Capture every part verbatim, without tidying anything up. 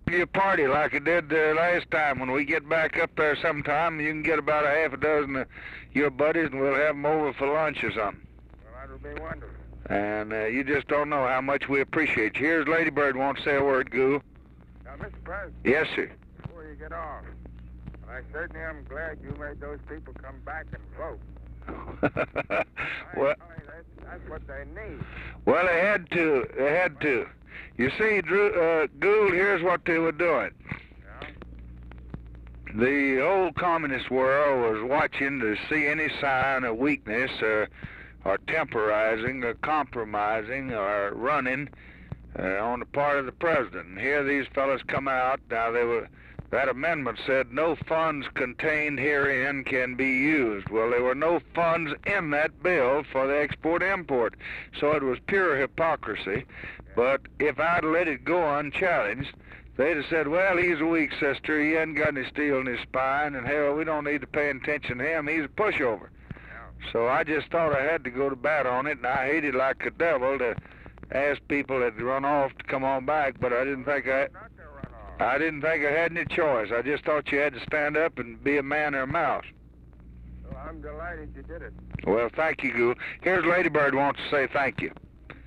your party like it did uh, last time. When we get back up there sometime, you can get about a half a dozen of your buddies, and we'll have them over for lunch or something. Well, that'll be wonderful. And uh, you just don't know how much we appreciate you. Here's Lady Bird wants to say a word, Goo. Now, Mister President. Yes, sir. Before you get off, I certainly am glad you made those people come back and vote. Well, that's, that's what they need. Well, they had to. They had to. You see, Drew, uh, Gould, here's what they were doing. Yeah? The old communist world was watching to see any sign of weakness or, or temporizing or compromising or running uh, on the part of the president. And here these fellows come out. Now, they were... That amendment said no funds contained herein can be used. Well, there were no funds in that bill for the export-import, so it was pure hypocrisy. But if I'd let it go unchallenged, they'd have said, well, he's a weak sister, he hasn't got any steel in his spine, and hell, we don't need to pay attention to him, he's a pushover. So I just thought I had to go to bat on it, and I hated like a devil to ask people that run off to come on back, but I didn't think I... I didn't think I had any choice. I just thought you had to stand up and be a man or a mouse. Well, I'm delighted you did it. Well, thank you, Goo. Here's Lady Bird wants to say thank you.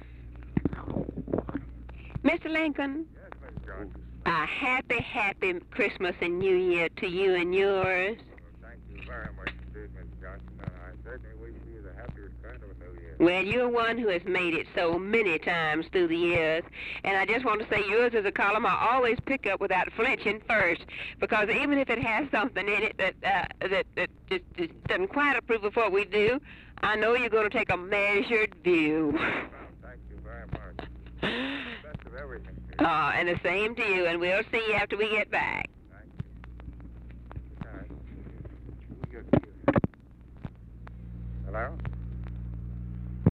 Mister Lincoln. Yes, Miss Johnson. A happy, happy Christmas and New Year to you and yours. Well, thank you very much indeed, Miss Johnson. And I certainly wish you the happiest kind of a New Year. Well, you're one who has made it so many times through the years. And I just want to say yours is a column I always pick up without flinching first. Because even if it has something in it that uh, that, that just, just doesn't quite approve of what we do, I know you're going to take a measured view. Well, thank you very much. Best of everything. Uh, and the same to you. And we'll see you after we get back.